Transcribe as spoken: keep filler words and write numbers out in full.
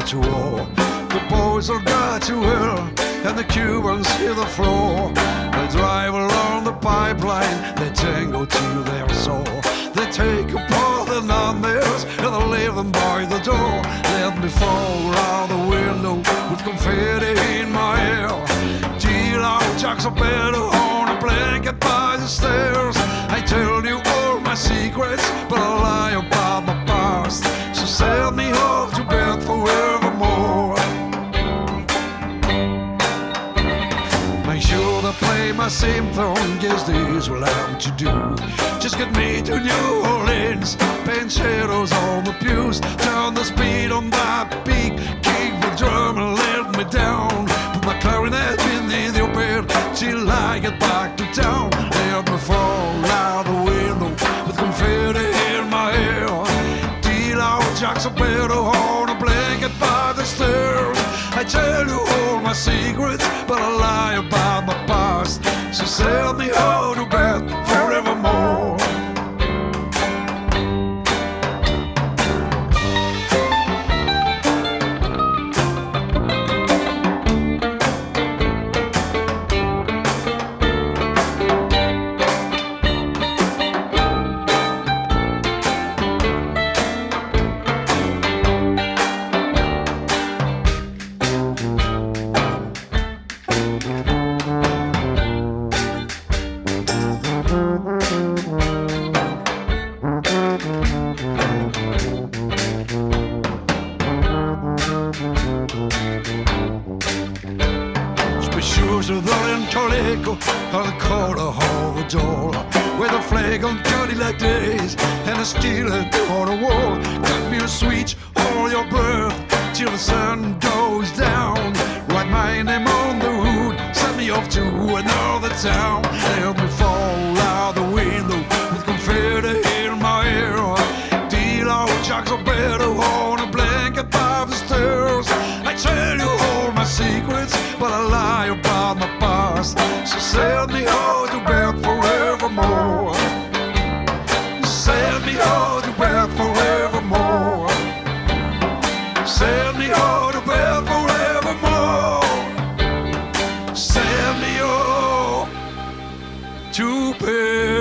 about to war. The boys all got to hell, and the Cubans hit the floor. They drive along the pipeline, they tango to their soul. They take apart the nightmares and they leave them by the door. Let me fall out the window with confetti in my hair. Deal out jacks of better on a blanket by the stairs. I tell you all my secrets, but I lie about my past. So send me off to bed forevermore. Make sure to play my same throne, guess this will have to do. Just get me to New Orleans, paint shadows on the pews. Turn the speed on that beat, kick the drum and let me down. Put my clarinet in the open till I get back to town. Let me fall out the window with confetti in my hair. Deal out jacks of better on a blanket by the stairs. I tell you all my secrets, but I lie about my past. So send me home to bed forevermore. And Calico on the corner of the door, with a flag on Cadillac days and a skillet on the wall. Cut me a switch all your breath till the sun goes down. Write my name on the hood, send me off to another town. Let me fall out the window with confetti in my hair. Deal out jacks of better on a blanket by the stairs. I tell you all my secrets, but I lie about my past. So send me home to bed forevermore. Send me home to bed forevermore. Send me home to bed forevermore. Send me home to bed.